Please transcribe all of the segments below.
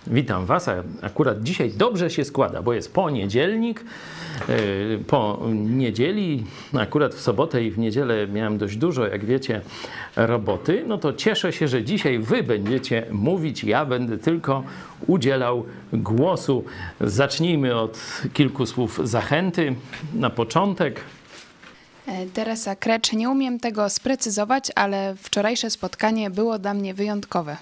Witam Was. Akurat dzisiaj dobrze się składa, bo jest poniedzielnik. Po niedzieli, akurat w sobotę i w niedzielę miałem dość dużo, jak wiecie, roboty. No to cieszę się, że dzisiaj Wy będziecie mówić, ja będę tylko udzielał głosu. Zacznijmy od kilku słów zachęty na początek. Teresa Krecz, nie umiem tego sprecyzować, ale wczorajsze spotkanie było dla mnie wyjątkowe.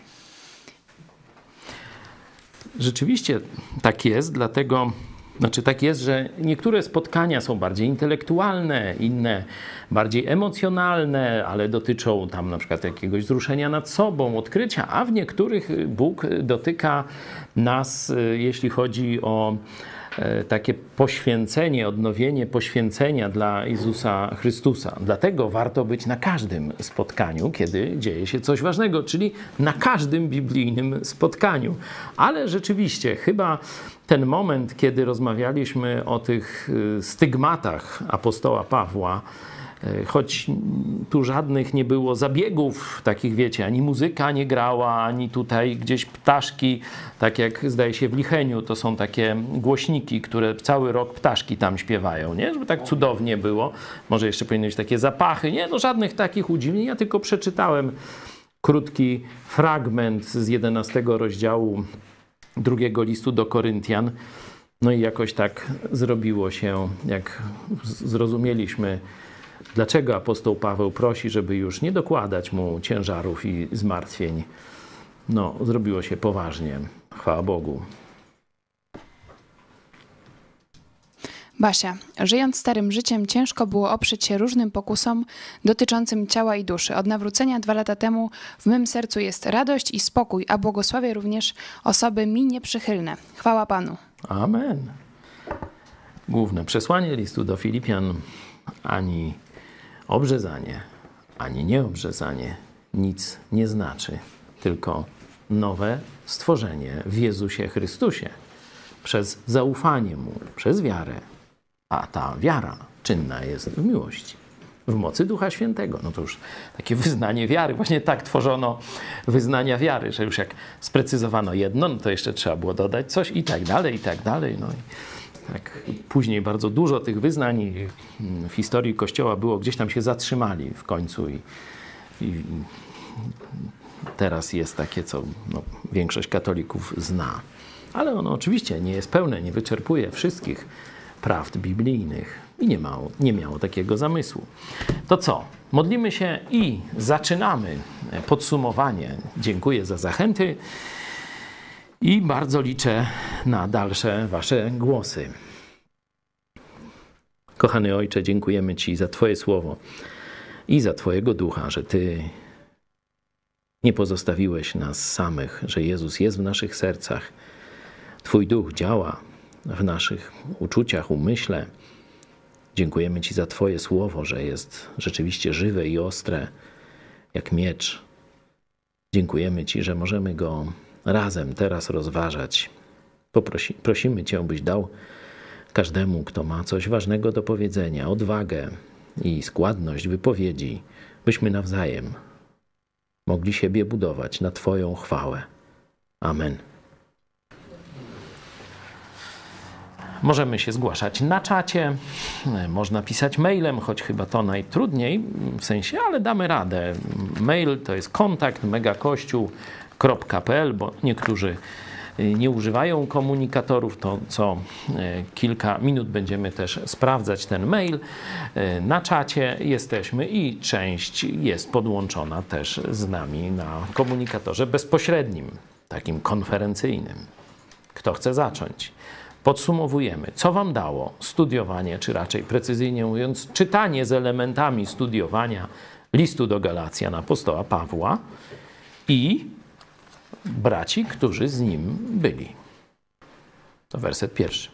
Rzeczywiście tak jest, dlatego, tak jest, że niektóre spotkania są bardziej intelektualne, inne bardziej emocjonalne, ale dotyczą tam na przykład jakiegoś wzruszenia nad sobą, odkrycia, a w niektórych Bóg dotyka nas, jeśli chodzi o takie poświęcenie, odnowienie poświęcenia dla Jezusa Chrystusa. Dlatego warto być na każdym spotkaniu, kiedy dzieje się coś ważnego, czyli na każdym biblijnym spotkaniu. Ale rzeczywiście chyba ten moment, kiedy rozmawialiśmy o tych stygmatach apostoła Pawła, choć tu żadnych nie było zabiegów takich, wiecie, ani muzyka nie grała, ani tutaj gdzieś ptaszki, tak jak zdaje się w Licheniu, to są takie głośniki, które cały rok ptaszki tam śpiewają, nie? Żeby tak cudownie było. Może jeszcze powinny być takie zapachy, nie? No żadnych takich udziwnień. Ja tylko przeczytałem krótki fragment z 11 rozdziału drugiego listu do Koryntian. No i jakoś tak zrobiło się, jak zrozumieliśmy, dlaczego apostoł Paweł prosi, żeby już nie dokładać mu ciężarów i zmartwień. No, zrobiło się poważnie. Chwała Bogu. Basia, żyjąc starym życiem, ciężko było oprzeć się różnym pokusom dotyczącym ciała i duszy. Od nawrócenia 2 lata temu w mym sercu jest radość i spokój, a błogosławię również osoby mi nieprzychylne. Chwała Panu. Amen. Główne przesłanie listu do Filipian: ani obrzezanie, ani nieobrzezanie nic nie znaczy, tylko nowe stworzenie w Jezusie Chrystusie przez zaufanie Mu, przez wiarę. A ta wiara czynna jest w miłości, w mocy Ducha Świętego. No to już takie wyznanie wiary. Właśnie tak tworzono wyznania wiary, że już jak sprecyzowano jedno, no to jeszcze trzeba było dodać coś i tak dalej, i tak dalej. No i tak później bardzo dużo tych wyznań w historii Kościoła było, gdzieś tam się zatrzymali w końcu i teraz jest takie, co większość katolików zna. Ale ono oczywiście nie jest pełne, nie wyczerpuje wszystkich prawd biblijnych i nie miało takiego zamysłu. To co? Modlimy się i zaczynamy podsumowanie. Dziękuję za zachęty i bardzo liczę na dalsze Wasze głosy. Kochany Ojcze, dziękujemy Ci za Twoje słowo i za Twojego Ducha, że Ty nie pozostawiłeś nas samych, że Jezus jest w naszych sercach. Twój Duch działa w naszych uczuciach, umyśle. Dziękujemy Ci za Twoje słowo, że jest rzeczywiście żywe i ostre, jak miecz. Dziękujemy Ci, że możemy go razem teraz rozważać. Prosimy Cię, byś dał każdemu, kto ma coś ważnego do powiedzenia, odwagę i składność wypowiedzi, byśmy nawzajem mogli siebie budować na Twoją chwałę. Amen. Możemy się zgłaszać na czacie, można pisać mailem, choć chyba to najtrudniej w sensie, ale damy radę. Mail to jest kontakt megakościół.pl, bo niektórzy nie używają komunikatorów, to co kilka minut będziemy też sprawdzać ten mail. Na czacie jesteśmy i część jest podłączona też z nami na komunikatorze bezpośrednim, takim konferencyjnym. Kto chce zacząć? Podsumowujemy, co Wam dało studiowanie, czy raczej precyzyjnie mówiąc, czytanie z elementami studiowania listu do Galacjan apostoła Pawła i braci, którzy z nim byli. To werset 1.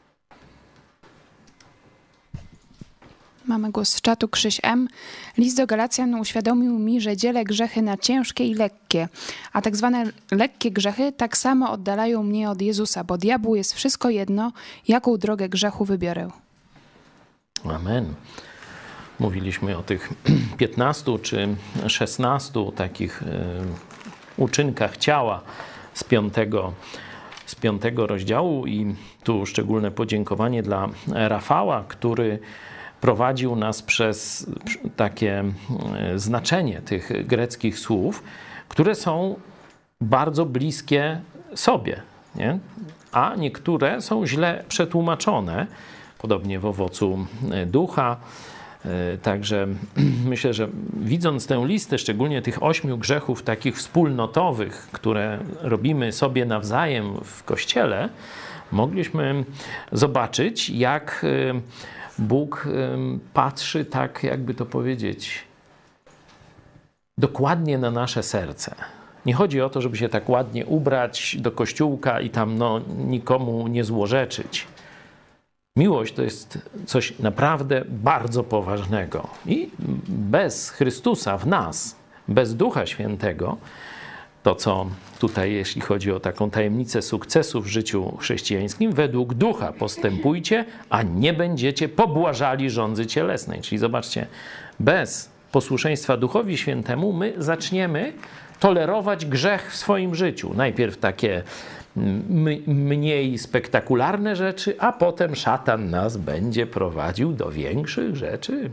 Mamy głos z czatu. Krzyś M. List do Galacjan uświadomił mi, że dzielę grzechy na ciężkie i lekkie, a tak zwane lekkie grzechy tak samo oddalają mnie od Jezusa, bo diabłu jest wszystko jedno, jaką drogę grzechu wybiorę. Amen. Mówiliśmy o tych 15 czy 16 takich uczynkach ciała z 5 rozdziału i tu szczególne podziękowanie dla Rafała, który prowadził nas przez takie znaczenie tych greckich słów, które są bardzo bliskie sobie, nie? A niektóre są źle przetłumaczone, podobnie w owocu ducha. Także myślę, że widząc tę listę, szczególnie tych 8 grzechów takich wspólnotowych, które robimy sobie nawzajem w Kościele, mogliśmy zobaczyć, jak Bóg patrzy, tak jakby to powiedzieć, dokładnie na nasze serce. Nie chodzi o to, żeby się tak ładnie ubrać do kościółka i tam nikomu nie złorzeczyć. Miłość to jest coś naprawdę bardzo poważnego. I bez Chrystusa w nas, bez Ducha Świętego, to co tutaj, jeśli chodzi o taką tajemnicę sukcesu w życiu chrześcijańskim, według Ducha postępujcie, a nie będziecie pobłażali żądzy cielesnej. Czyli zobaczcie, bez posłuszeństwa Duchowi Świętemu my zaczniemy tolerować grzech w swoim życiu. Najpierw takie mniej spektakularne rzeczy, a potem szatan nas będzie prowadził do większych rzeczy.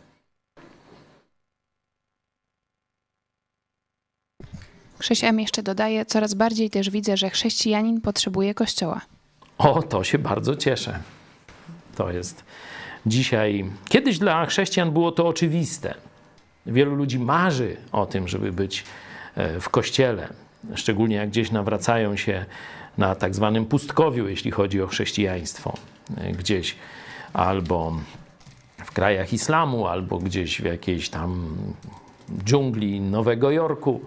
Krzyś M. jeszcze dodaje, coraz bardziej też widzę, że chrześcijanin potrzebuje Kościoła. O, to się bardzo cieszę. To jest dzisiaj... Kiedyś dla chrześcijan było to oczywiste. Wielu ludzi marzy o tym, żeby być w Kościele. Szczególnie jak gdzieś nawracają się na tak zwanym pustkowiu, jeśli chodzi o chrześcijaństwo. Gdzieś albo w krajach islamu, albo gdzieś w jakiejś tam dżungli Nowego Jorku.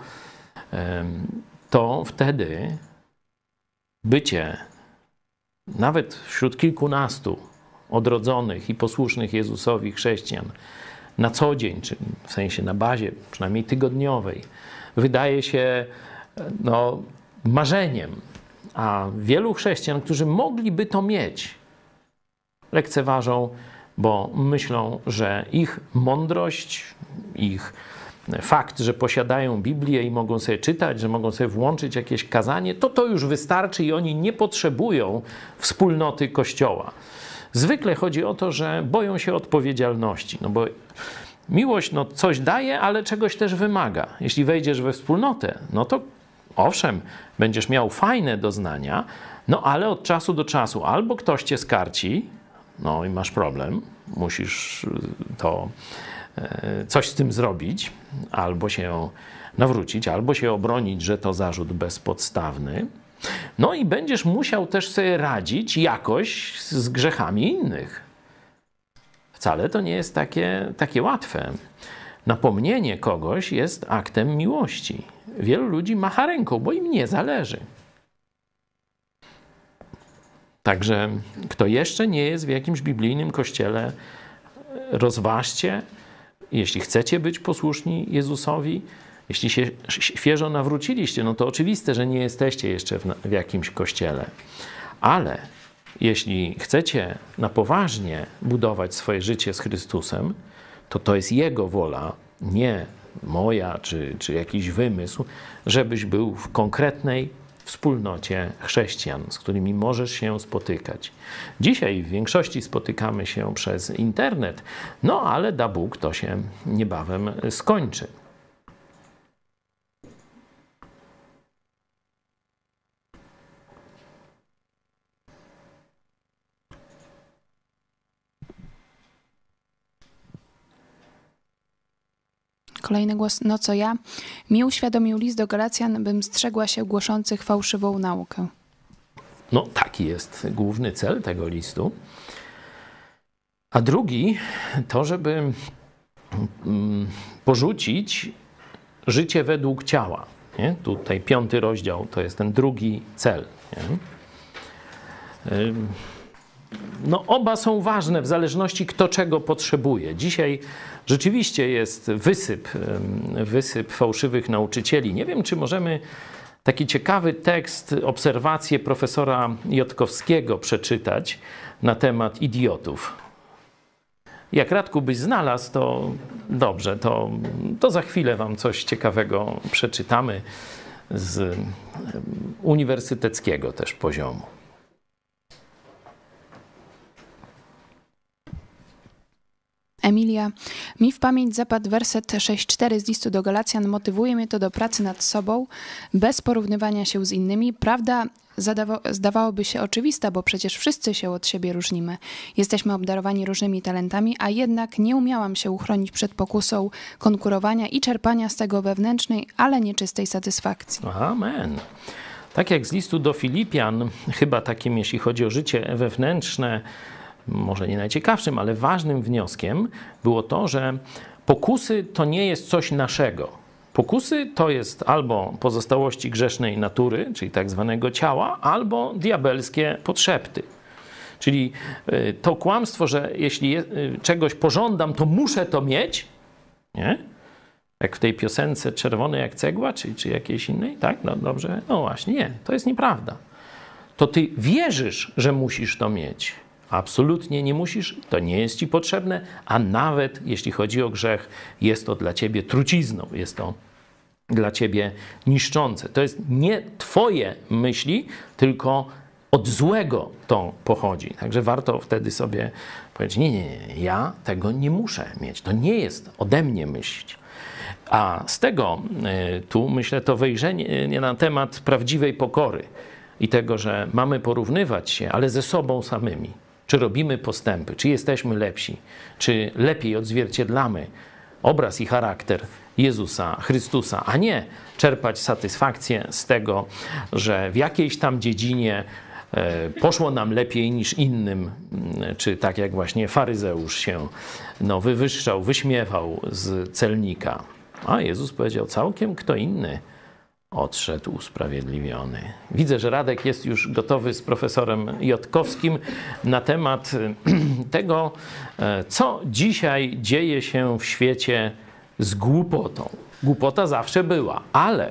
To wtedy bycie nawet wśród kilkunastu odrodzonych i posłusznych Jezusowi chrześcijan na co dzień, czy w sensie na bazie przynajmniej tygodniowej, wydaje się marzeniem. A wielu chrześcijan, którzy mogliby to mieć, lekceważą, bo myślą, że ich mądrość, ich fakt, że posiadają Biblię i mogą sobie czytać, że mogą sobie włączyć jakieś kazanie, to już wystarczy i oni nie potrzebują wspólnoty Kościoła. Zwykle chodzi o to, że boją się odpowiedzialności, bo miłość coś daje, ale czegoś też wymaga. Jeśli wejdziesz we wspólnotę, to owszem, będziesz miał fajne doznania, ale od czasu do czasu albo ktoś cię skarci, i masz problem, musisz coś z tym zrobić, albo się nawrócić, albo się obronić, że to zarzut bezpodstawny. I będziesz musiał też sobie radzić jakoś z grzechami innych. Wcale to nie jest takie łatwe. Napomnienie kogoś jest aktem miłości. Wielu ludzi macha ręką, bo im nie zależy. Także kto jeszcze nie jest w jakimś biblijnym kościele, rozważcie, jeśli chcecie być posłuszni Jezusowi, jeśli się świeżo nawróciliście, to oczywiste, że nie jesteście jeszcze w jakimś kościele. Ale jeśli chcecie na poważnie budować swoje życie z Chrystusem, to jest Jego wola, nie moja czy jakiś wymysł, żebyś był w konkretnej wspólnocie chrześcijan, z którymi możesz się spotykać. Dzisiaj w większości spotykamy się przez internet, ale da Bóg, to się niebawem skończy. Kolejny głos, co ja? Mi uświadomił list do Galacjan, bym strzegła się głoszących fałszywą naukę. Taki jest główny cel tego listu. A drugi to, żeby porzucić życie według ciała. Nie? Tutaj 5 rozdział to jest ten drugi cel. Nie? Oba są ważne w zależności kto czego potrzebuje. Dzisiaj rzeczywiście jest wysyp fałszywych nauczycieli. Nie wiem, czy możemy taki ciekawy tekst, obserwację profesora Jotkowskiego przeczytać na temat idiotów. Jak Radku byś znalazł, to dobrze, to za chwilę wam coś ciekawego przeczytamy. z uniwersyteckiego też poziomu. Emilia, mi w pamięć zapadł werset 6:4 z listu do Galacjan. Motywuje mnie to do pracy nad sobą, bez porównywania się z innymi. Prawda zdawałoby się oczywista, bo przecież wszyscy się od siebie różnimy. Jesteśmy obdarowani różnymi talentami, a jednak nie umiałam się uchronić przed pokusą konkurowania i czerpania z tego wewnętrznej, ale nieczystej satysfakcji. Amen. Tak jak z listu do Filipian, chyba takim, jeśli chodzi o życie wewnętrzne, może nie najciekawszym, ale ważnym wnioskiem było to, że pokusy to nie jest coś naszego. Pokusy to jest albo pozostałości grzesznej natury, czyli tak zwanego ciała, albo diabelskie podszepty. Czyli to kłamstwo, że jeśli czegoś pożądam, to muszę to mieć, nie? Jak w tej piosence Czerwony jak cegła, czy jakiejś innej, tak? No dobrze, no właśnie, nie, to jest nieprawda. To ty wierzysz, że musisz to mieć. Absolutnie nie musisz, to nie jest ci potrzebne, a nawet jeśli chodzi o grzech, jest to dla ciebie trucizną, jest to dla ciebie niszczące. To jest nie twoje myśli, tylko od złego to pochodzi. Także warto wtedy sobie powiedzieć, nie, ja tego nie muszę mieć, to nie jest ode mnie myśl. A z tego tu myślę to wejrzenie na temat prawdziwej pokory i tego, że mamy porównywać się, ale ze sobą samymi. Czy robimy postępy, czy jesteśmy lepsi, czy lepiej odzwierciedlamy obraz i charakter Jezusa Chrystusa, a nie czerpać satysfakcję z tego, że w jakiejś tam dziedzinie poszło nam lepiej niż innym, czy tak jak właśnie faryzeusz się wywyższał, wyśmiewał z celnika. A Jezus powiedział, całkiem kto inny odszedł usprawiedliwiony. Widzę, że Radek jest już gotowy z profesorem Jotkowskim na temat tego, co dzisiaj dzieje się w świecie z głupotą. Głupota zawsze była, ale...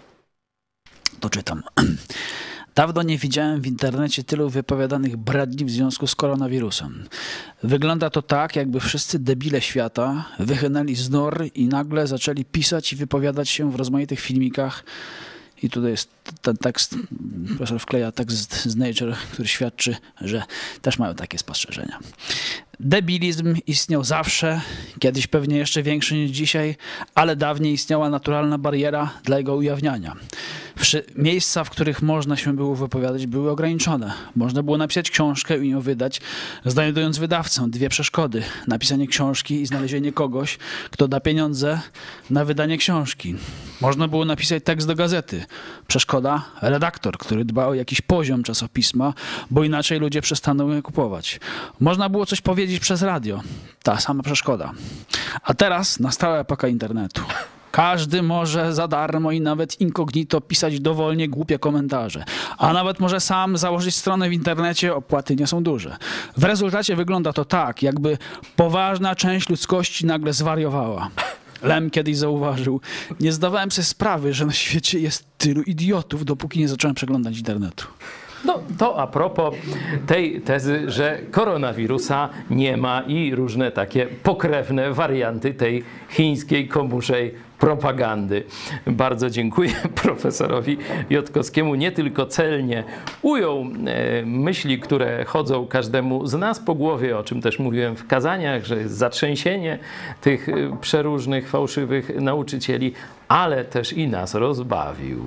To czytam. Dawno nie widziałem w internecie tylu wypowiadanych bredni w związku z koronawirusem. Wygląda to tak, jakby wszyscy debile świata wychynęli z nor i nagle zaczęli pisać i wypowiadać się w rozmaitych filmikach. I tutaj jest ten tekst, profesor wkleja tekst z Nature, który świadczy, że też mają takie spostrzeżenia. Debilizm istniał zawsze, kiedyś pewnie jeszcze większy niż dzisiaj, ale dawniej istniała naturalna bariera dla jego ujawniania. Miejsca, w których można się było wypowiadać, były ograniczone. Można było napisać książkę i ją wydać, znajdując wydawcę. 2 przeszkody. Napisanie książki i znalezienie kogoś, kto da pieniądze na wydanie książki. Można było napisać tekst do gazety. Przeszkoda, redaktor, który dba o jakiś poziom czasopisma, bo inaczej ludzie przestaną je kupować. Można było coś powiedzieć przez radio. Ta sama przeszkoda. A teraz nastała epoka internetu. Każdy może za darmo i nawet incognito pisać dowolnie głupie komentarze. A nawet może sam założyć stronę w internecie, opłaty nie są duże. W rezultacie wygląda to tak, jakby poważna część ludzkości nagle zwariowała. Lem kiedyś zauważył, nie zdawałem sobie sprawy, że na świecie jest tylu idiotów, dopóki nie zacząłem przeglądać internetu. No to a propos tej tezy, że koronawirusa nie ma i różne takie pokrewne warianty tej chińskiej komuszej propagandy. Bardzo dziękuję profesorowi Jotkowskiemu. Nie tylko celnie ujął myśli, które chodzą każdemu z nas po głowie, o czym też mówiłem w kazaniach, że jest zatrzęsienie tych przeróżnych fałszywych nauczycieli, ale też i nas rozbawił.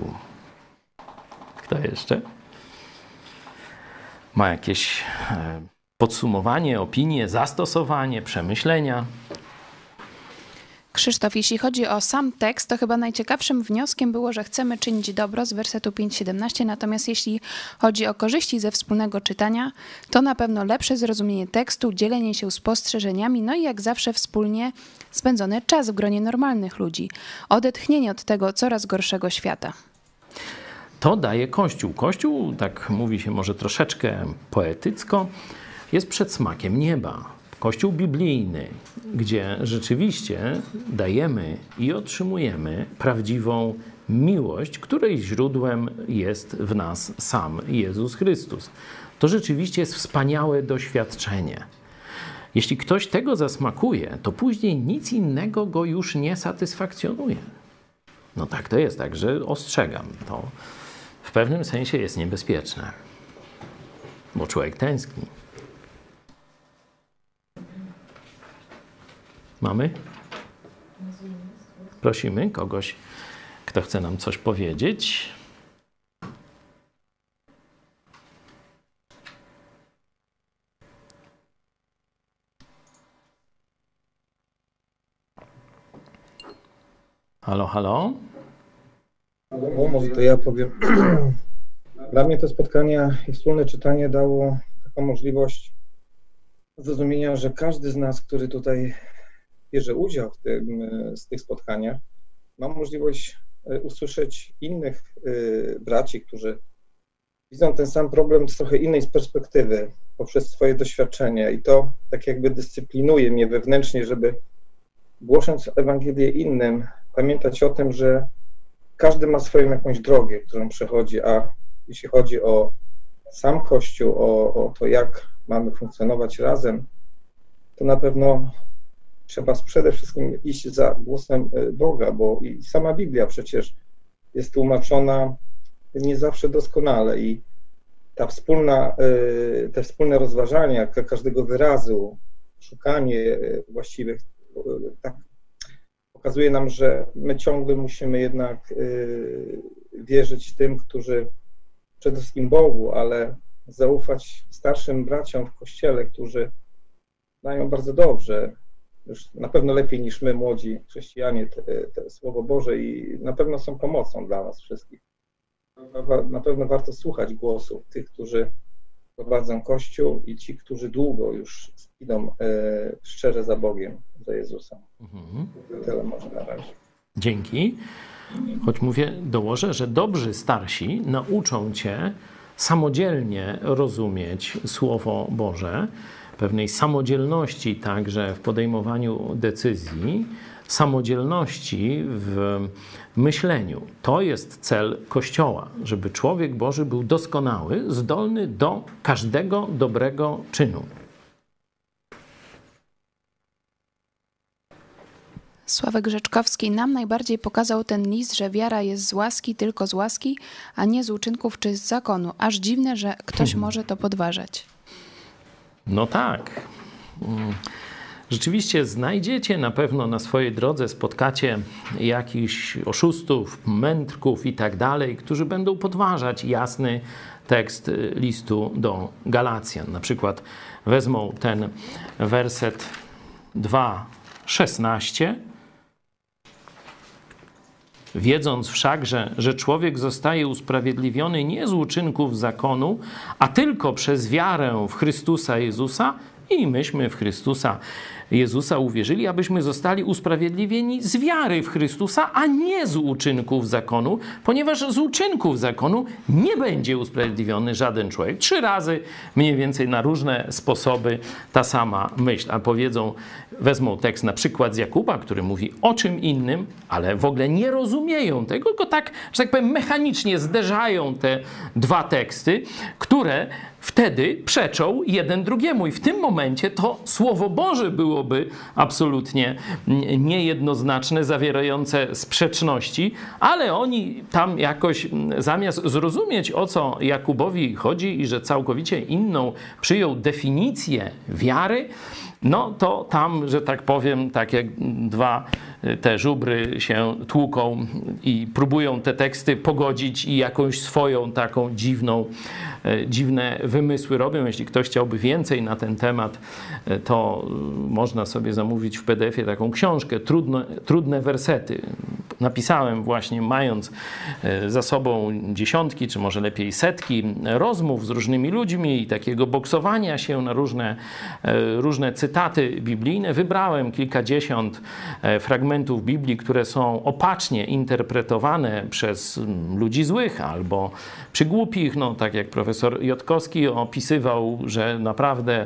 Kto jeszcze? Ma jakieś podsumowanie, opinie, zastosowanie, przemyślenia? Krzysztof, jeśli chodzi o sam tekst, to chyba najciekawszym wnioskiem było, że chcemy czynić dobro z wersetu 5:17, natomiast jeśli chodzi o korzyści ze wspólnego czytania, to na pewno lepsze zrozumienie tekstu, dzielenie się spostrzeżeniami, no i jak zawsze wspólnie spędzony czas w gronie normalnych ludzi, odetchnienie od tego coraz gorszego świata. To daje Kościół. Kościół, tak mówi się może troszeczkę poetycko, jest przed smakiem nieba. Kościół biblijny, gdzie rzeczywiście dajemy i otrzymujemy prawdziwą miłość, której źródłem jest w nas sam Jezus Chrystus. To rzeczywiście jest wspaniałe doświadczenie. Jeśli ktoś tego zasmakuje, to później nic innego go już nie satysfakcjonuje. No tak to jest, także ostrzegam. To w pewnym sensie jest niebezpieczne, bo człowiek tęskni. Mamy? Prosimy kogoś, kto chce nam coś powiedzieć. Halo, halo? O, może to ja powiem. Dla mnie to spotkanie i wspólne czytanie dało taką możliwość zrozumienia, że każdy z nas, który tutaj bierze udział w tych spotkaniach, ma możliwość usłyszeć innych braci, którzy widzą ten sam problem z trochę innej perspektywy, poprzez swoje doświadczenie i to tak jakby dyscyplinuje mnie wewnętrznie, żeby głosząc Ewangelię innym, pamiętać o tym, że każdy ma swoją jakąś drogę, którą przechodzi, a jeśli chodzi o sam Kościół, o to, jak mamy funkcjonować razem, to na pewno trzeba przede wszystkim iść za głosem Boga, bo i sama Biblia przecież jest tłumaczona nie zawsze doskonale i te wspólne rozważania każdego wyrazu, szukanie właściwych, tak pokazuje nam, że my ciągle musimy jednak wierzyć tym, którzy przede wszystkim Bogu, ale zaufać starszym braciom w Kościele, którzy znają bardzo dobrze, już na pewno lepiej niż my, młodzi chrześcijanie, te Słowo Boże i na pewno są pomocą dla nas wszystkich. Na pewno warto słuchać głosu tych, którzy prowadzą Kościół i ci, którzy długo już idą szczerze za Bogiem, za Jezusem. Tyle może na razie. Dzięki. Choć mówię, dołożę, że dobrzy starsi nauczą cię samodzielnie rozumieć Słowo Boże, pewnej samodzielności także w podejmowaniu decyzji, samodzielności w myśleniu. To jest cel Kościoła, żeby człowiek Boży był doskonały, zdolny do każdego dobrego czynu. Sławek Rzeczkowski nam najbardziej pokazał ten list, że wiara jest z łaski, tylko z łaski, a nie z uczynków czy z zakonu. Aż dziwne, że ktoś może to podważać. No tak. Rzeczywiście znajdziecie na pewno na swojej drodze, spotkacie jakichś oszustów, mędrków i tak dalej, którzy będą podważać jasny tekst listu do Galacjan. Na przykład wezmą ten werset 2:16. Wiedząc wszakże, że człowiek zostaje usprawiedliwiony nie z uczynków zakonu, a tylko przez wiarę w Chrystusa Jezusa, i myśmy w Chrystusa Jezusa uwierzyli, abyśmy zostali usprawiedliwieni z wiary w Chrystusa, a nie z uczynków zakonu, ponieważ z uczynków zakonu nie będzie usprawiedliwiony żaden człowiek. 3 razy mniej więcej na różne sposoby ta sama myśl. A powiedzą, wezmą tekst na przykład z Jakuba, który mówi o czym innym, ale w ogóle nie rozumieją tego, tylko tak, że tak powiem, mechanicznie zderzają te 2 teksty, które wtedy przeczą jeden drugiemu. I w tym momencie to Słowo Boże byłoby absolutnie niejednoznaczne, zawierające sprzeczności, ale oni tam jakoś zamiast zrozumieć, o co Jakubowi chodzi i że całkowicie inną przyjął definicję wiary, no to tam, że tak powiem, tak jak 2 te żubry się tłuką i próbują te teksty pogodzić i jakąś swoją taką dziwne wymysły robią. Jeśli ktoś chciałby więcej na ten temat, to można sobie zamówić w PDF-ie taką książkę Trudne wersety. Napisałem właśnie, mając za sobą dziesiątki, czy może lepiej setki rozmów z różnymi ludźmi i takiego boksowania się na różne cytaty biblijne. Wybrałem kilkadziesiąt fragmentów Biblii, które są opacznie interpretowane przez ludzi złych albo przygłupich, no tak jak profesor Jotkowski opisywał, że naprawdę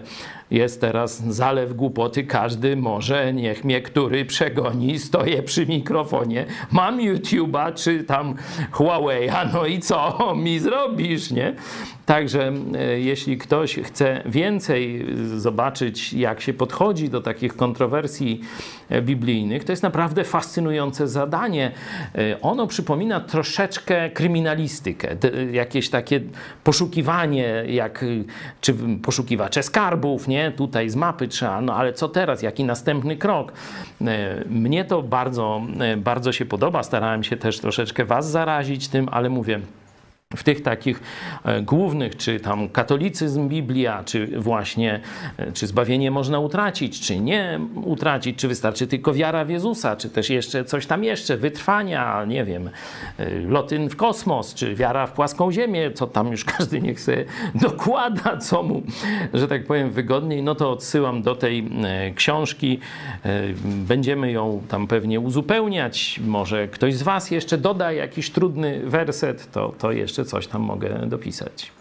jest teraz zalew głupoty, każdy może, niech mnie który przegoni, stoję przy mikrofonie, mam YouTube'a czy tam Huawei'a, no i co mi zrobisz, nie? Także jeśli ktoś chce więcej zobaczyć, jak się podchodzi do takich kontrowersji biblijnych, to jest naprawdę fascynujące zadanie. Ono przypomina troszeczkę kryminalistykę, jakieś takie poszukiwanie, czy poszukiwacze skarbów, nie? Tutaj z mapy trzeba, no ale co teraz, jaki następny krok? Mnie to bardzo, bardzo się podoba, starałem się też troszeczkę was zarazić tym, ale mówię, w tych takich głównych, czy tam katolicyzm, Biblia, czy właśnie, czy zbawienie można utracić, czy nie utracić, czy wystarczy tylko wiara w Jezusa, czy też jeszcze coś tam jeszcze, wytrwania, nie wiem, loty w kosmos, czy wiara w płaską ziemię, co tam już każdy niech sobie dokłada, co mu, że tak powiem, wygodniej, no to odsyłam do tej książki. Będziemy ją tam pewnie uzupełniać. Może ktoś z was jeszcze doda jakiś trudny werset, to jeszcze coś tam mogę dopisać.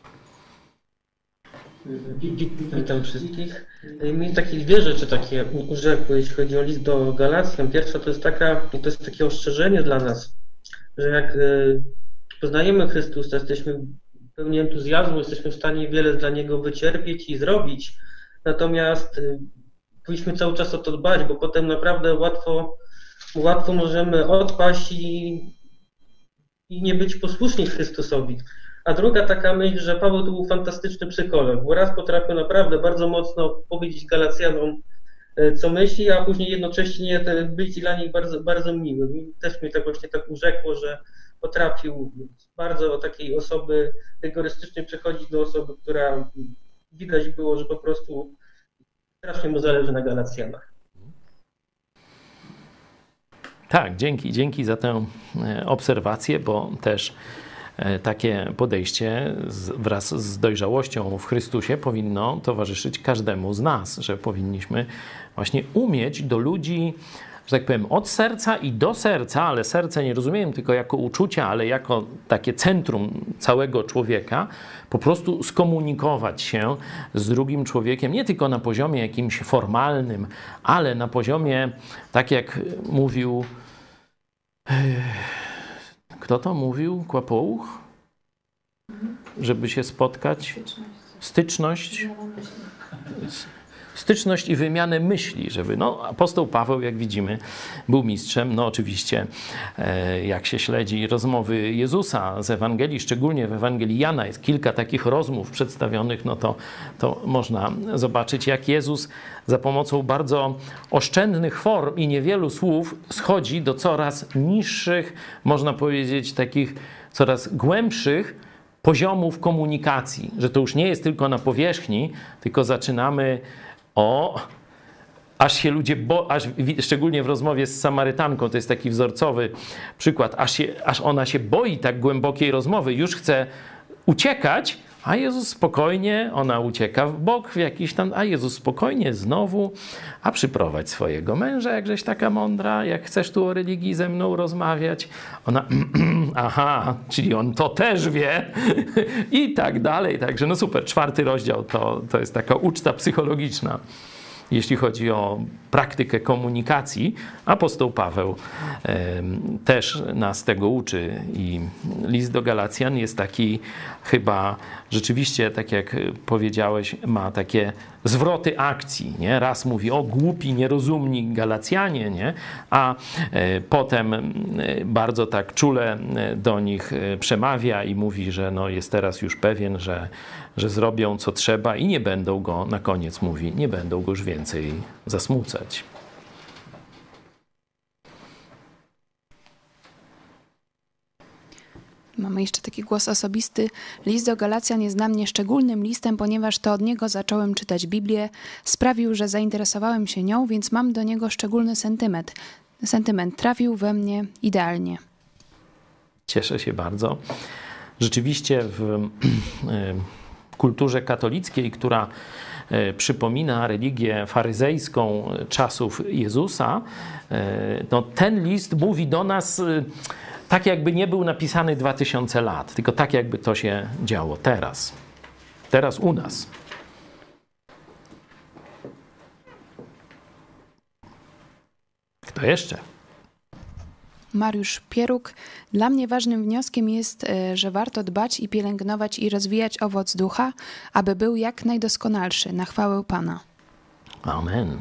Witam wszystkich. Mnie takie dwie rzeczy takie urzekły, jeśli chodzi o list do Galacjan. Pierwsza to jest takie ostrzeżenie dla nas, że jak poznajemy Chrystusa, jesteśmy pełni entuzjazmu, jesteśmy w stanie wiele dla Niego wycierpieć i zrobić. Natomiast powinniśmy cały czas o to dbać, bo potem naprawdę łatwo możemy odpaść i nie być posłuszni Chrystusowi. A druga taka myśl, że Paweł to był fantastyczny psycholog, bo raz potrafił naprawdę bardzo mocno powiedzieć Galacjanom, co myśli, a później jednocześnie być dla nich bardzo, bardzo miły. Też mnie to właśnie tak urzekło, że potrafił bardzo o takiej osoby rygorystycznie przechodzić do osoby, która widać było, że po prostu strasznie mu zależy na Galacjanach. Tak, dzięki za tę obserwację, bo też takie podejście wraz z dojrzałością w Chrystusie powinno towarzyszyć każdemu z nas, że powinniśmy właśnie umieć do ludzi, że tak powiem, od serca i do serca, ale serce nie rozumiem tylko jako uczucia, ale jako takie centrum całego człowieka, po prostu skomunikować się z drugim człowiekiem, nie tylko na poziomie jakimś formalnym, ale na poziomie, tak jak mówił, kto to mówił? Kłapołuch? Żeby się spotkać? Styczność i wymianę myśli, żeby, no, apostoł Paweł, jak widzimy, był mistrzem, no oczywiście, jak się śledzi rozmowy Jezusa z Ewangelii, szczególnie w Ewangelii Jana jest kilka takich rozmów przedstawionych, no to można zobaczyć, jak Jezus za pomocą bardzo oszczędnych form i niewielu słów schodzi do coraz niższych, można powiedzieć, takich coraz głębszych poziomów komunikacji, że to już nie jest tylko na powierzchni, tylko zaczynamy aż się ludzie, szczególnie w rozmowie z Samarytanką, to jest taki wzorcowy przykład, aż ona się boi tak głębokiej rozmowy, już chce uciekać, a Jezus spokojnie, ona ucieka w bok w jakiś tam, a Jezus spokojnie znowu, a przyprowadź swojego męża, jakżeś taka mądra, jak chcesz tu o religii ze mną rozmawiać. Ona, aha, czyli on to też wie i tak dalej. Także no super, 4 rozdział to jest taka uczta psychologiczna. Jeśli chodzi o praktykę komunikacji, apostoł Paweł też nas tego uczy i list do Galacjan jest taki chyba rzeczywiście, tak jak powiedziałeś, ma takie zwroty akcji, nie? Raz mówi o głupi, nierozumni Galacjanie, nie? A potem bardzo tak czule do nich przemawia i mówi, że no jest teraz już pewien, że zrobią co trzeba i nie będą go, na koniec mówi, nie będą go już więcej zasmucać. Mamy jeszcze taki głos osobisty. List do Galacjan jest dla mnie szczególnym listem, ponieważ to od niego zacząłem czytać Biblię. Sprawił, że zainteresowałem się nią, więc mam do niego szczególny sentyment. Sentyment trafił we mnie idealnie. Cieszę się bardzo. Rzeczywiście w kulturze katolickiej, która przypomina religię faryzejską czasów Jezusa, no ten list mówi do nas tak, jakby nie był napisany 2000 lat, tylko tak, jakby to się działo teraz u nas. Kto jeszcze? Mariusz Pieruk. Dla mnie ważnym wnioskiem jest, że warto dbać i pielęgnować i rozwijać owoc ducha, aby był jak najdoskonalszy, na chwałę Pana. Amen.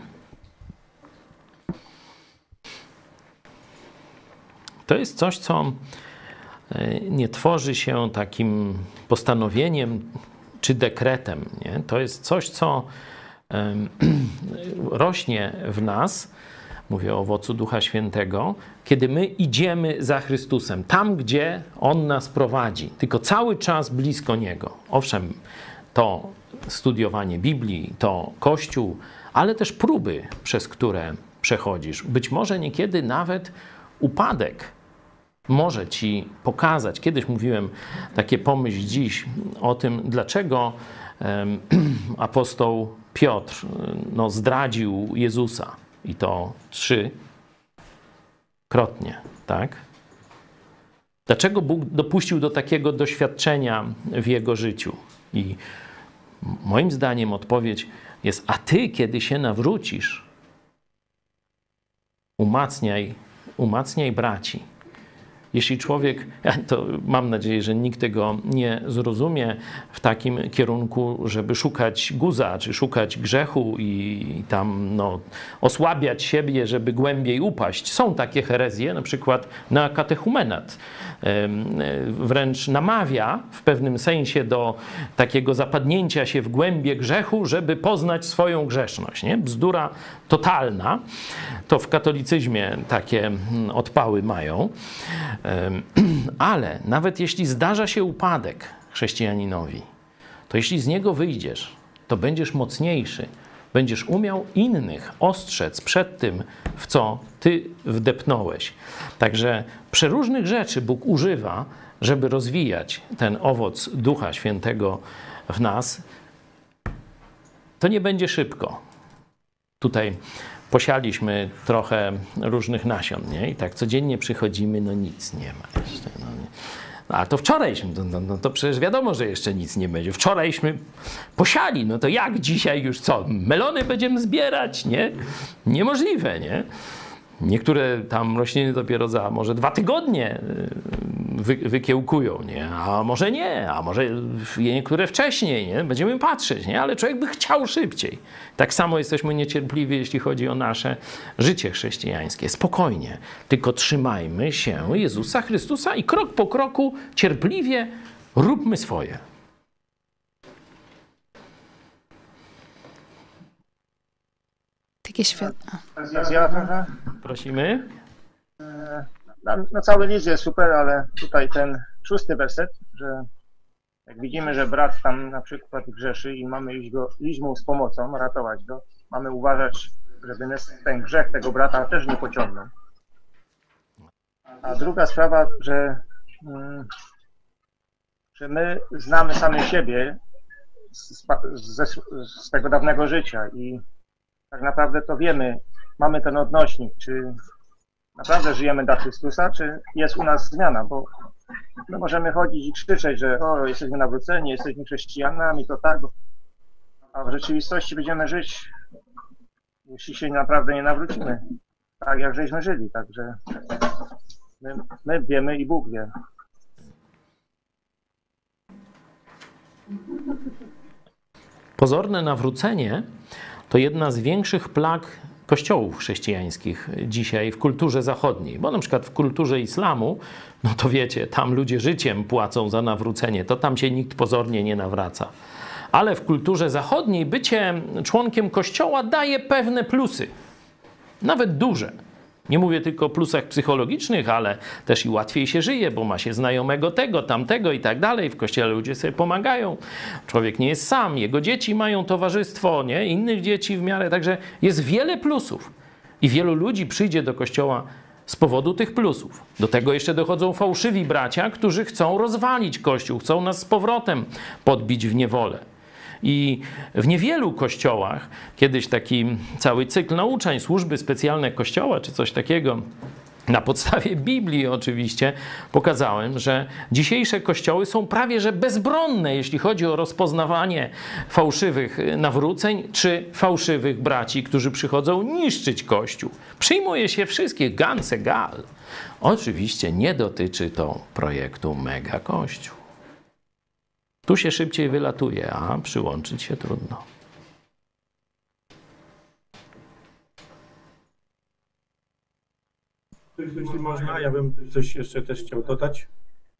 To jest coś, co nie tworzy się takim postanowieniem czy dekretem. Nie? To jest coś, co rośnie w nas, mówię o owocu Ducha Świętego, kiedy my idziemy za Chrystusem, tam gdzie On nas prowadzi, tylko cały czas blisko Niego. Owszem, to studiowanie Biblii, to Kościół, ale też próby, przez które przechodzisz. Być może niekiedy nawet upadek może ci pokazać. Kiedyś mówiłem takie pomyśl dziś o tym, dlaczego apostoł Piotr zdradził Jezusa. I to 3-krotnie, tak? Dlaczego Bóg dopuścił do takiego doświadczenia w jego życiu? I moim zdaniem odpowiedź jest, a ty, kiedy się nawrócisz, umacniaj braci. Jeśli człowiek, to mam nadzieję, że nikt tego nie zrozumie w takim kierunku, żeby szukać guza, czy szukać grzechu i tam osłabiać siebie, żeby głębiej upaść. Są takie herezje, na przykład na katechumenat. Wręcz namawia w pewnym sensie do takiego zapadnięcia się w głębie grzechu, żeby poznać swoją grzeszność. Nie? Bzdura totalna. To w katolicyzmie takie odpały mają. Ale nawet jeśli zdarza się upadek chrześcijaninowi, to jeśli z niego wyjdziesz, to będziesz mocniejszy. Będziesz umiał innych ostrzec przed tym, w co ty wdepnąłeś. Także przeróżnych rzeczy Bóg używa, żeby rozwijać ten owoc Ducha Świętego w nas. To nie będzie szybko. Tutaj posialiśmy trochę różnych nasion, nie? I tak codziennie przychodzimy, nic nie ma jeszcze. A to wczorajśmy, to przecież wiadomo, że jeszcze nic nie będzie. Wczorajśmy posiali, to jak dzisiaj już co? Melony będziemy zbierać, nie? Niemożliwe, nie? Niektóre tam rośliny dopiero za może 2 tygodnie wykiełkują, nie? A może nie, a może niektóre wcześniej, nie? Będziemy patrzeć, nie? Ale człowiek by chciał szybciej. Tak samo jesteśmy niecierpliwi, jeśli chodzi o nasze życie chrześcijańskie. Spokojnie, tylko trzymajmy się Jezusa Chrystusa i krok po kroku cierpliwie róbmy swoje. Takie świetne. Ja trochę. Prosimy. Cały list jest super, ale tutaj ten 6 werset, że jak widzimy, że brat tam na przykład grzeszy i mamy iść mu z pomocą, ratować go, mamy uważać, żeby ten grzech tego brata też nie pociągnął. A druga sprawa, że my znamy same siebie z tego dawnego życia i tak naprawdę to wiemy, mamy ten odnośnik, czy naprawdę żyjemy dla Chrystusa, czy jest u nas zmiana, bo my możemy chodzić i krzyczeć, że jesteśmy nawróceni, jesteśmy chrześcijanami, to tak, a w rzeczywistości będziemy żyć, jeśli się naprawdę nie nawrócimy, tak jak żeśmy żyli, także my wiemy i Bóg wie. Pozorne nawrócenie to jedna z większych plag kościołów chrześcijańskich dzisiaj w kulturze zachodniej. Bo na przykład w kulturze islamu, to wiecie, tam ludzie życiem płacą za nawrócenie, to tam się nikt pozornie nie nawraca. Ale w kulturze zachodniej bycie członkiem kościoła daje pewne plusy, nawet duże. Nie mówię tylko o plusach psychologicznych, ale też i łatwiej się żyje, bo ma się znajomego tego, tamtego i tak dalej. W kościele ludzie sobie pomagają. Człowiek nie jest sam, jego dzieci mają towarzystwo, nie? Innych dzieci w miarę. Także jest wiele plusów. I wielu ludzi przyjdzie do kościoła z powodu tych plusów. Do tego jeszcze dochodzą fałszywi bracia, którzy chcą rozwalić Kościół, chcą nas z powrotem podbić w niewolę. I w niewielu kościołach, kiedyś taki cały cykl nauczań, służby specjalne Kościoła czy coś takiego Na podstawie Biblii oczywiście pokazałem, że dzisiejsze kościoły są prawie że bezbronne, jeśli chodzi o rozpoznawanie fałszywych nawróceń czy fałszywych braci, którzy przychodzą niszczyć Kościół. Przyjmuje się wszystkich, ganz egal. Oczywiście nie dotyczy to projektu Mega Kościół. Tu się szybciej wylatuje, a przyłączyć się trudno. Jeśli można, ja bym coś jeszcze też chciał dodać.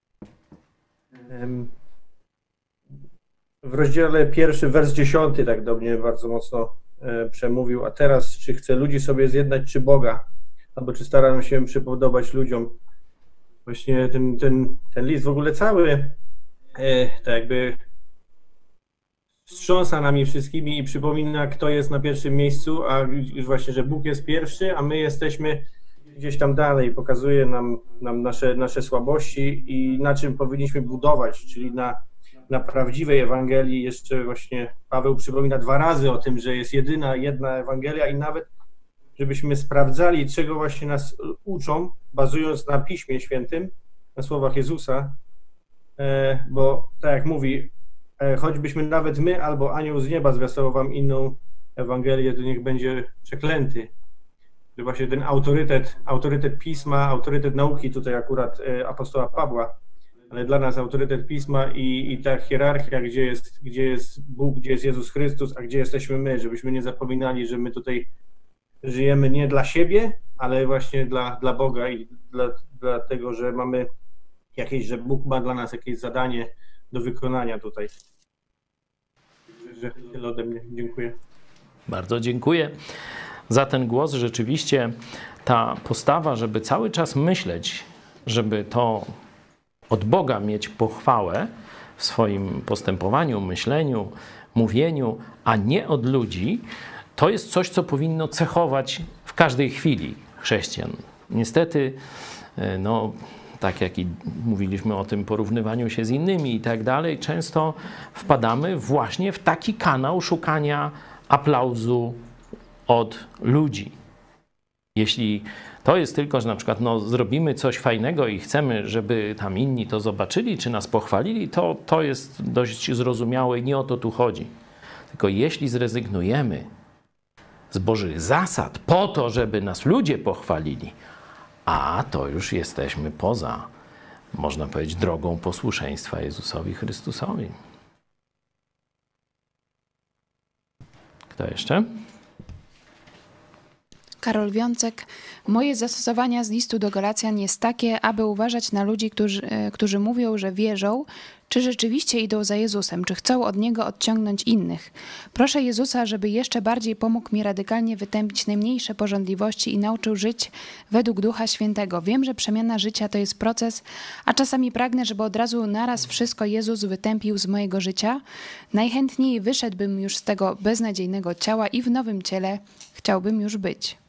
W rozdziale 1, wers 10 tak do mnie bardzo mocno przemówił. A teraz, czy chcę ludzi sobie zjednać, czy Boga? Albo czy staram się przypodobać ludziom? Właśnie ten list w ogóle cały tak jakby wstrząsa nami wszystkimi i przypomina, kto jest na pierwszym miejscu, a już właśnie, że Bóg jest pierwszy, a my jesteśmy gdzieś tam dalej, pokazuje nam nasze słabości i na czym powinniśmy budować, czyli na prawdziwej Ewangelii. Jeszcze właśnie Paweł przypomina 2 razy o tym, że jest jedna Ewangelia i nawet żebyśmy sprawdzali, czego właśnie nas uczą, bazując na Piśmie Świętym, na słowach Jezusa, bo tak jak mówi, choćbyśmy nawet my albo anioł z nieba zwiastował wam inną Ewangelię, to niech będzie przeklęty. Że właśnie ten autorytet Pisma, autorytet nauki, tutaj akurat apostoła Pawła, ale dla nas autorytet Pisma i ta hierarchia, gdzie jest Bóg, gdzie jest Jezus Chrystus, a gdzie jesteśmy my, żebyśmy nie zapominali, że my tutaj żyjemy nie dla siebie, ale właśnie dla Boga i dlatego, że mamy że Bóg ma dla nas jakieś zadanie do wykonania tutaj. Że tyle ode mnie. Dziękuję. Bardzo dziękuję za ten głos. Rzeczywiście ta postawa, żeby cały czas myśleć, żeby to od Boga mieć pochwałę w swoim postępowaniu, myśleniu, mówieniu, a nie od ludzi, to jest coś, co powinno cechować w każdej chwili chrześcijan. Niestety, no, tak jak i mówiliśmy o tym porównywaniu się z innymi i tak dalej, często wpadamy właśnie w taki kanał szukania aplauzu od ludzi. Jeśli to jest tylko, że na przykład zrobimy coś fajnego i chcemy, żeby tam inni to zobaczyli, czy nas pochwalili, to jest dość zrozumiałe i nie o to tu chodzi. Tylko jeśli zrezygnujemy z Bożych zasad po to, żeby nas ludzie pochwalili, a to już jesteśmy poza, można powiedzieć, drogą posłuszeństwa Jezusowi Chrystusowi. Kto jeszcze? Karol Wiącek. Moje zastosowania z listu do Galacjan jest takie, aby uważać na ludzi, którzy mówią, że wierzą, czy rzeczywiście idą za Jezusem, czy chcą od Niego odciągnąć innych. Proszę Jezusa, żeby jeszcze bardziej pomógł mi radykalnie wytępić najmniejsze pożądliwości i nauczył żyć według Ducha Świętego. Wiem, że przemiana życia to jest proces, a czasami pragnę, żeby od razu naraz wszystko Jezus wytępił z mojego życia. Najchętniej wyszedłbym już z tego beznadziejnego ciała i w nowym ciele chciałbym już być.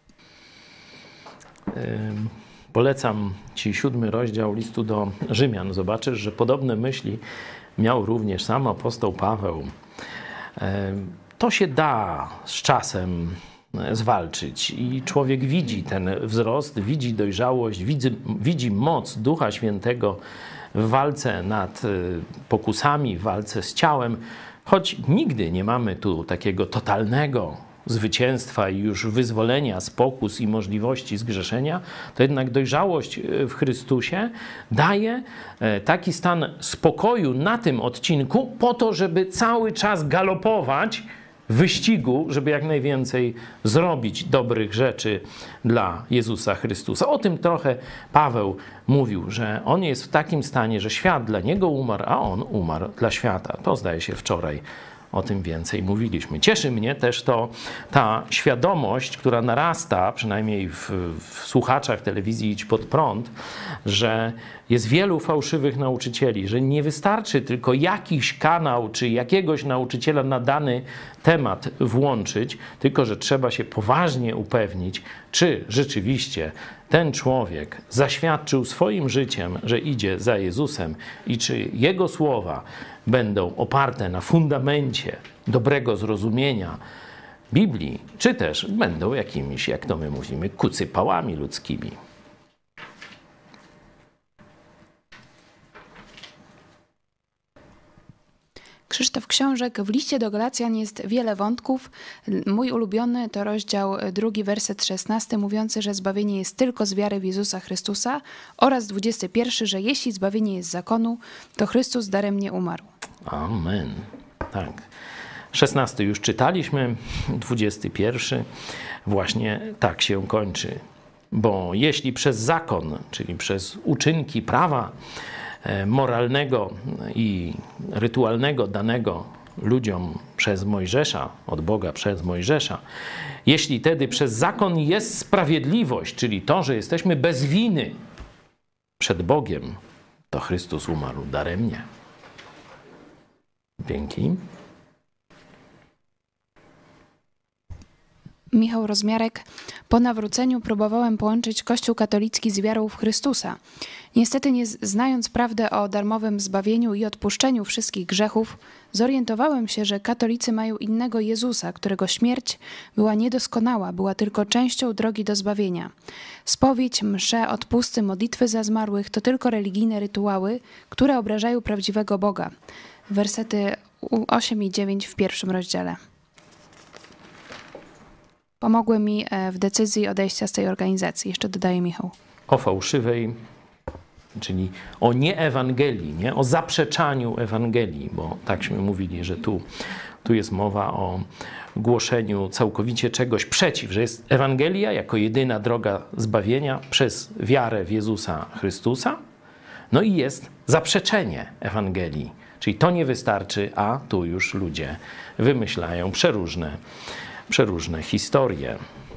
Polecam Ci 7 rozdział listu do Rzymian. Zobaczysz, że podobne myśli miał również sam apostoł Paweł. To się da z czasem zwalczyć i człowiek widzi ten wzrost, widzi dojrzałość, widzi moc Ducha Świętego w walce nad pokusami, w walce z ciałem, choć nigdy nie mamy tu takiego totalnego zwycięstwa i już wyzwolenia z pokus i możliwości zgrzeszenia, to jednak dojrzałość w Chrystusie daje taki stan spokoju na tym odcinku po to, żeby cały czas galopować w wyścigu, żeby jak najwięcej zrobić dobrych rzeczy dla Jezusa Chrystusa. O tym trochę Paweł mówił, że on jest w takim stanie, że świat dla niego umarł, a on umarł dla świata. To zdaje się wczoraj o tym więcej mówiliśmy. Cieszy mnie też ta świadomość, która narasta, przynajmniej w słuchaczach telewizji Idź Pod Prąd, że jest wielu fałszywych nauczycieli, że nie wystarczy tylko jakiś kanał czy jakiegoś nauczyciela na dany temat włączyć, tylko że trzeba się poważnie upewnić, czy rzeczywiście ten człowiek zaświadczył swoim życiem, że idzie za Jezusem i czy jego słowa będą oparte na fundamencie dobrego zrozumienia Biblii, czy też będą jakimiś, jak to my mówimy, kucypałami ludzkimi. Krzysztof Książek, w liście do Galacjan jest wiele wątków. Mój ulubiony to rozdział 2, werset 16, mówiący, że zbawienie jest tylko z wiary w Jezusa Chrystusa, oraz 21, że jeśli zbawienie jest z zakonu, to Chrystus daremnie umarł. Amen. Tak. 16 już czytaliśmy, 21 właśnie tak się kończy. Bo jeśli przez zakon, czyli przez uczynki prawa moralnego i rytualnego danego ludziom przez Mojżesza, od Boga przez Mojżesza, jeśli tedy przez zakon jest sprawiedliwość, czyli to, że jesteśmy bez winy przed Bogiem, to Chrystus umarł daremnie. Dzięki. Michał Rozmiarek. Po nawróceniu próbowałem połączyć Kościół katolicki z wiarą w Chrystusa. Niestety, nie znając prawdy o darmowym zbawieniu i odpuszczeniu wszystkich grzechów, zorientowałem się, że katolicy mają innego Jezusa, którego śmierć była niedoskonała, była tylko częścią drogi do zbawienia. Spowiedź, msze, odpusty, modlitwy za zmarłych to tylko religijne rytuały, które obrażają prawdziwego Boga. Wersety 8 i 9 w 1 rozdziale. Pomogły mi w decyzji odejścia z tej organizacji. Jeszcze dodaje Michał. O fałszywej, czyli o nieewangelii, nie? O zaprzeczaniu Ewangelii, bo takśmy mówili, że tu jest mowa o głoszeniu całkowicie czegoś przeciw, że jest Ewangelia jako jedyna droga zbawienia przez wiarę w Jezusa Chrystusa, no i jest zaprzeczenie Ewangelii, czyli to nie wystarczy, a tu już ludzie wymyślają przeróżne historie.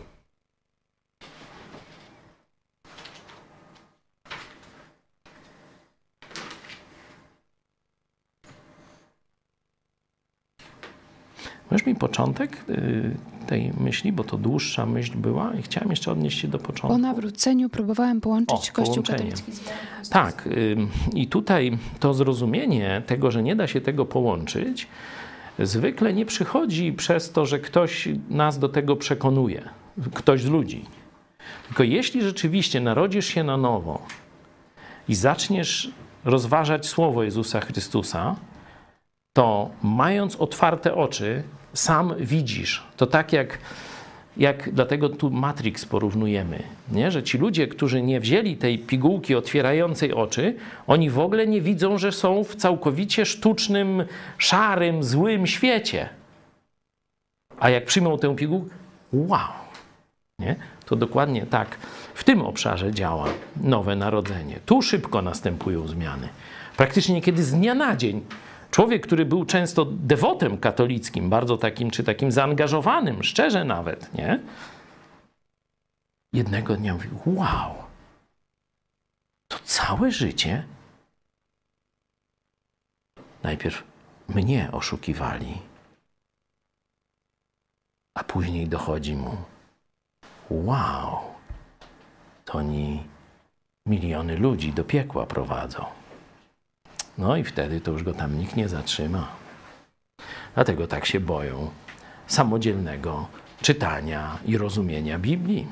Możesz mi początek tej myśli, bo to dłuższa myśl była i chciałem jeszcze odnieść się do początku. Po nawróceniu próbowałem połączyć Kościół katolicki z wiarą w Chrystusa. Tak. I tutaj to zrozumienie tego, że nie da się tego połączyć, zwykle nie przychodzi przez to, że ktoś nas do tego przekonuje, ktoś z ludzi. Tylko jeśli rzeczywiście narodzisz się na nowo i zaczniesz rozważać słowo Jezusa Chrystusa, to mając otwarte oczy, sam widzisz. To tak jak dlatego tu Matrix porównujemy, nie? Że ci ludzie, którzy nie wzięli tej pigułki otwierającej oczy, oni w ogóle nie widzą, że są w całkowicie sztucznym, szarym, złym świecie. A jak przyjmą tę pigułkę, wow! Nie? To dokładnie tak w tym obszarze działa nowe narodzenie. Tu szybko następują zmiany. Praktycznie niekiedy z dnia na dzień. Człowiek, który był często dewotem katolickim, bardzo takim, czy takim zaangażowanym, szczerze nawet, nie? Jednego dnia mówił, wow, to całe życie najpierw mnie oszukiwali, a później dochodzi mu, wow, to oni miliony ludzi do piekła prowadzą. No i wtedy to już go tam nikt nie zatrzyma. Dlatego tak się boją samodzielnego czytania i rozumienia Biblii.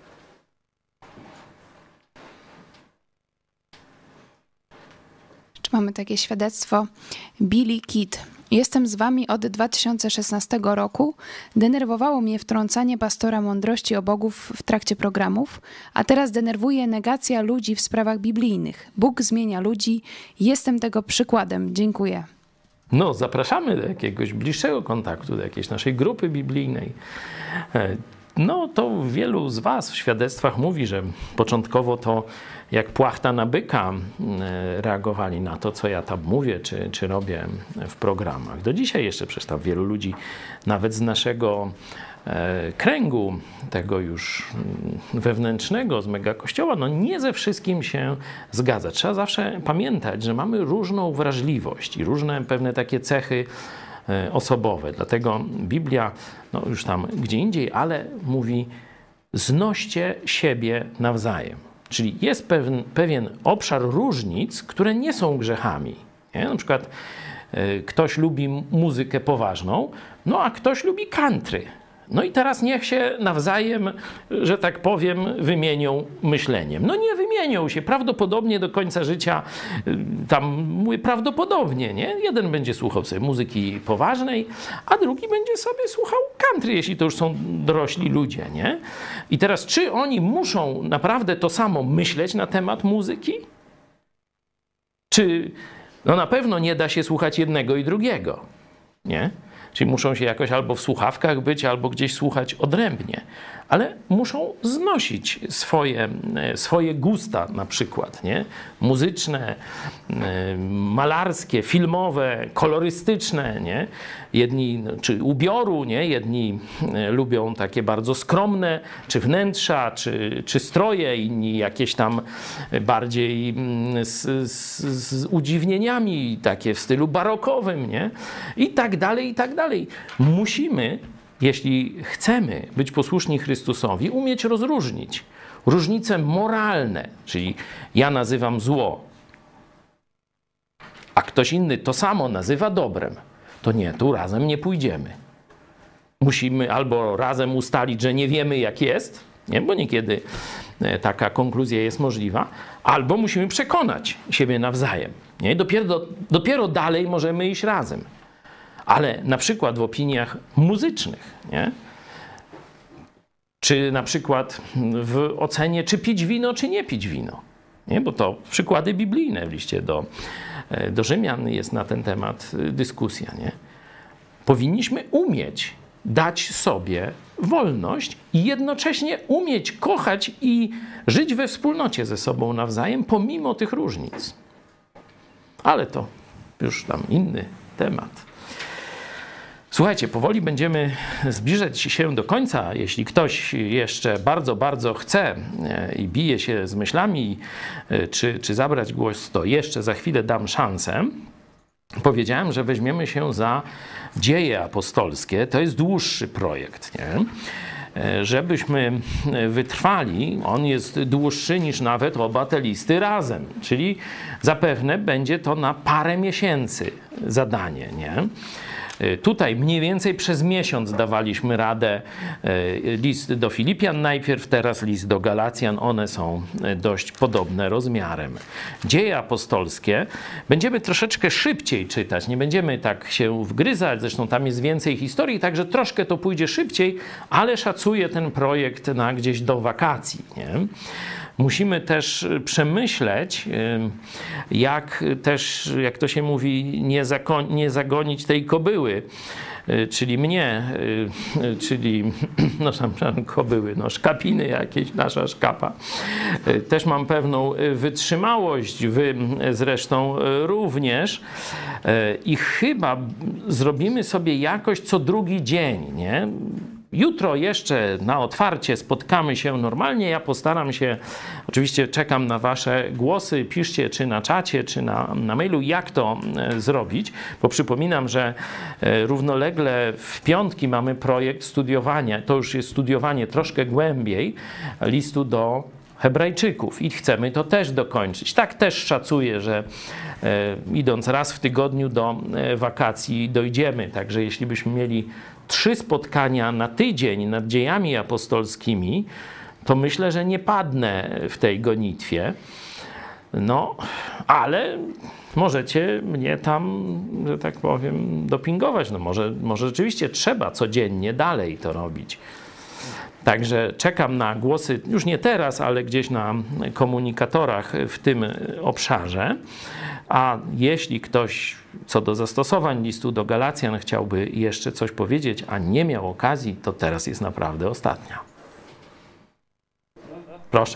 Czy mamy takie świadectwo? Billy Kidd. Jestem z wami od 2016 roku. Denerwowało mnie wtrącanie pastora mądrości o bogów w trakcie programów, a teraz denerwuje negacja ludzi w sprawach biblijnych. Bóg zmienia ludzi. Jestem tego przykładem. Dziękuję. No, zapraszamy do jakiegoś bliższego kontaktu, do jakiejś naszej grupy biblijnej. No, to wielu z was w świadectwach mówi, że początkowo to jak płachta na byka reagowali na to, co ja tam mówię, czy robię w programach. Do dzisiaj jeszcze przecież tam wielu ludzi, nawet z naszego kręgu, tego już wewnętrznego, z megakościoła, no nie ze wszystkim się zgadza. Trzeba zawsze pamiętać, że mamy różną wrażliwość i różne pewne takie cechy osobowe. Dlatego Biblia, no już tam gdzie indziej, ale mówi, znoście siebie nawzajem. Czyli jest pewien obszar różnic, które nie są grzechami. Nie? Na przykład ktoś lubi muzykę poważną, no a ktoś lubi country. No i teraz niech się nawzajem, że tak powiem, wymienią myśleniem. No nie wymienią się, prawdopodobnie do końca życia, tam mówię prawdopodobnie, nie? Jeden będzie słuchał sobie muzyki poważnej, a drugi będzie sobie słuchał country, jeśli to już są dorośli ludzie, nie? I teraz, czy oni muszą naprawdę to samo myśleć na temat muzyki? Czy, no na pewno nie da się słuchać jednego i drugiego, nie? Czyli muszą się jakoś albo w słuchawkach być, albo gdzieś słuchać odrębnie. Ale muszą znosić swoje gusta na przykład, nie? Muzyczne, malarskie, filmowe, kolorystyczne, nie? Jedni, czy ubioru, nie? Jedni lubią takie bardzo skromne, czy wnętrza, czy stroje, inni jakieś tam bardziej z udziwnieniami, takie w stylu barokowym, nie? I tak dalej, i tak dalej. Musimy, jeśli chcemy być posłuszni Chrystusowi, umieć rozróżnić różnice moralne, czyli ja nazywam zło, a ktoś inny to samo nazywa dobrem. To nie, tu razem nie pójdziemy. Musimy albo razem ustalić, że nie wiemy jak jest, nie? Bo niekiedy taka konkluzja jest możliwa, albo musimy przekonać siebie nawzajem. Nie? Dopiero dalej możemy iść razem. Ale na przykład w opiniach muzycznych, nie? Czy na przykład w ocenie, czy pić wino, czy nie pić wino. Nie? Bo to przykłady biblijne w liście do Rzymian jest na ten temat dyskusja. Nie? Powinniśmy umieć dać sobie wolność i jednocześnie umieć kochać i żyć we wspólnocie ze sobą nawzajem, pomimo tych różnic. Ale to już tam inny temat. Słuchajcie, powoli będziemy zbliżać się do końca. Jeśli ktoś jeszcze bardzo, bardzo chce i bije się z myślami, czy zabrać głos, to jeszcze za chwilę dam szansę. Powiedziałem, że weźmiemy się za Dzieje apostolskie. To jest dłuższy projekt, nie? Żebyśmy wytrwali, on jest dłuższy niż nawet oba te listy razem. Czyli zapewne będzie to na parę miesięcy zadanie, nie? Tutaj mniej więcej przez miesiąc dawaliśmy radę list do Filipian najpierw, teraz list do Galacjan. One są dość podobne rozmiarem. Dzieje apostolskie będziemy troszeczkę szybciej czytać, nie będziemy tak się wgryzać, zresztą tam jest więcej historii, także troszkę to pójdzie szybciej, ale szacuję ten projekt na gdzieś do wakacji, nie? Musimy też przemyśleć, jak to się mówi, nie zagonić tej kobyły, czyli mnie, czyli no tam kobyły, no szkapiny jakieś, nasza szkapa. Też mam pewną wytrzymałość, wy zresztą również i chyba zrobimy sobie jakoś co drugi dzień, nie? Jutro jeszcze na otwarcie spotkamy się normalnie. Ja postaram się, oczywiście czekam na wasze głosy, piszcie czy na czacie, czy na mailu, jak to zrobić, bo przypominam, że równolegle w piątki mamy projekt studiowania, to już jest studiowanie troszkę głębiej listu do Hebrajczyków i chcemy to też dokończyć. Tak też szacuję, że idąc raz w tygodniu do wakacji dojdziemy, także jeśli byśmy mieli 3 spotkania na tydzień nad dziejami apostolskimi, to myślę, że nie padnę w tej gonitwie. No, ale możecie mnie tam, że tak powiem, dopingować. No może rzeczywiście trzeba codziennie dalej to robić. Także czekam na głosy, już nie teraz, ale gdzieś na komunikatorach w tym obszarze. A jeśli ktoś co do zastosowań listu do Galacjan chciałby jeszcze coś powiedzieć, a nie miał okazji, to teraz jest naprawdę ostatnia. Proszę.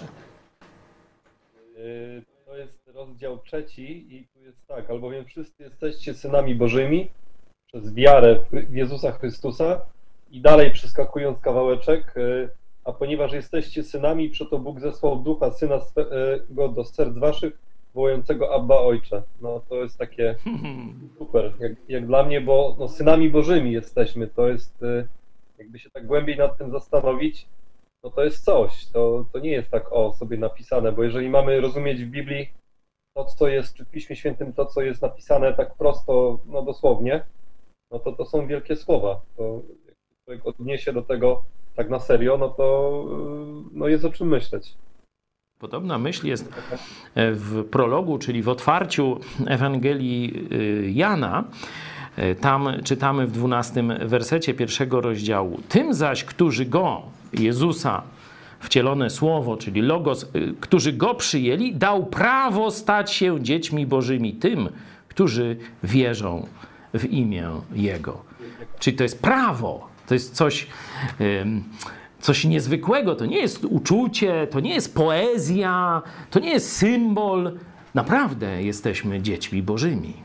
To jest rozdział 3 i tu jest tak, albowiem wszyscy jesteście synami Bożymi przez wiarę w Jezusa Chrystusa i dalej przeskakując kawałeczek, a ponieważ jesteście synami, przeto Bóg zesłał Ducha Syna swego do serc waszych, wołającego Abba Ojcze. No to jest takie super, jak dla mnie, bo no, synami Bożymi jesteśmy. To jest, jakby się tak głębiej nad tym zastanowić, no to jest coś. To nie jest tak sobie napisane, bo jeżeli mamy rozumieć w Biblii to, co jest, czy w Piśmie Świętym, to, co jest napisane tak prosto, no dosłownie, no to są wielkie słowa. To człowiek odniesie do tego tak na serio, no to no jest o czym myśleć. Podobna myśl jest w prologu, czyli w otwarciu Ewangelii Jana. Tam czytamy w 12 wersecie 1 rozdziału. Tym zaś, którzy go, Jezusa, wcielone słowo, czyli Logos, którzy go przyjęli, dał prawo stać się dziećmi bożymi, tym, którzy wierzą w imię Jego. Czyli to jest prawo, to jest coś niezwykłego, to nie jest uczucie, to nie jest poezja, to nie jest symbol. Naprawdę jesteśmy dziećmi bożymi.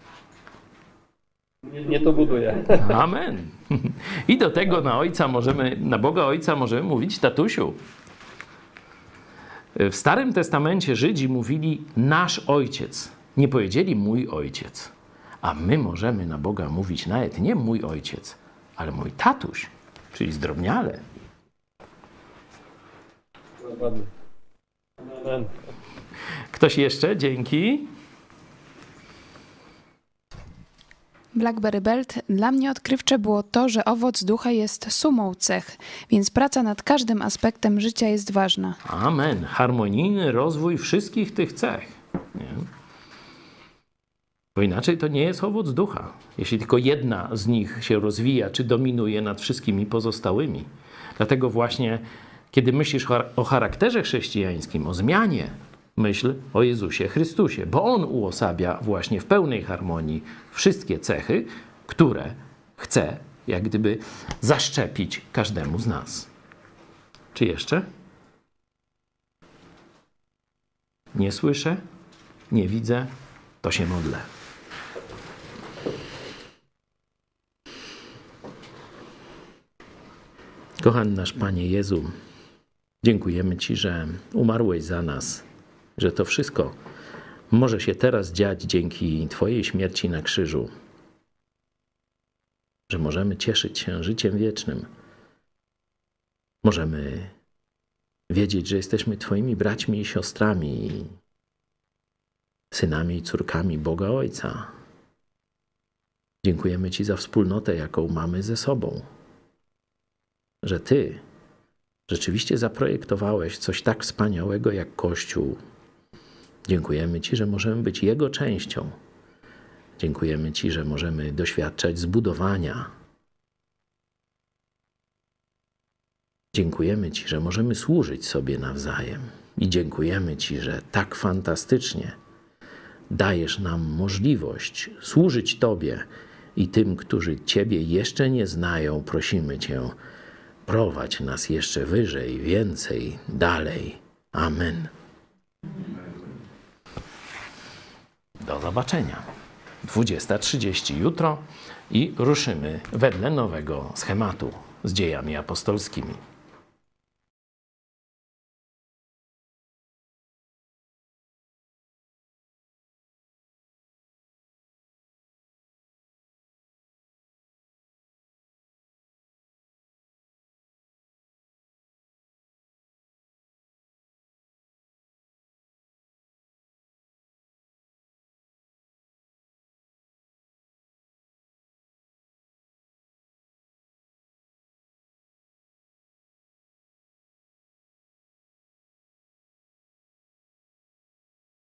Nie to buduje. Amen. I do tego na Boga Ojca możemy mówić tatusiu. W Starym Testamencie Żydzi mówili nasz Ojciec. Nie powiedzieli mój Ojciec. A my możemy na Boga mówić nawet nie mój Ojciec, ale mój tatuś, czyli zdrobniale. Amen. Ktoś jeszcze? Dzięki. Blackberry Belt. Dla mnie odkrywcze było to, że owoc ducha jest sumą cech, więc praca nad każdym aspektem życia jest ważna. Amen. Harmonijny rozwój wszystkich tych cech. Nie? Bo inaczej to nie jest owoc ducha. Jeśli tylko jedna z nich się rozwija, czy dominuje nad wszystkimi pozostałymi. Dlatego właśnie, kiedy myślisz o charakterze chrześcijańskim, o zmianie, myśl o Jezusie Chrystusie, bo On uosabia właśnie w pełnej harmonii wszystkie cechy, które chce jak gdyby zaszczepić każdemu z nas. Czy jeszcze? Nie słyszę, nie widzę, to się modlę. Kochany nasz Panie Jezu, dziękujemy Ci, że umarłeś za nas, że to wszystko może się teraz dziać dzięki Twojej śmierci na krzyżu, że możemy cieszyć się życiem wiecznym. Możemy wiedzieć, że jesteśmy Twoimi braćmi i siostrami, synami i córkami Boga Ojca. Dziękujemy Ci za wspólnotę, jaką mamy ze sobą, że Ty rzeczywiście zaprojektowałeś coś tak wspaniałego jak Kościół. Dziękujemy Ci, że możemy być Jego częścią. Dziękujemy Ci, że możemy doświadczać zbudowania. Dziękujemy Ci, że możemy służyć sobie nawzajem. I dziękujemy Ci, że tak fantastycznie dajesz nam możliwość służyć Tobie i tym, którzy Ciebie jeszcze nie znają. Prosimy Cię, prowadź nas jeszcze wyżej, więcej, dalej. Amen. Do zobaczenia. 20:30 jutro i ruszymy wedle nowego schematu z dziejami apostolskimi.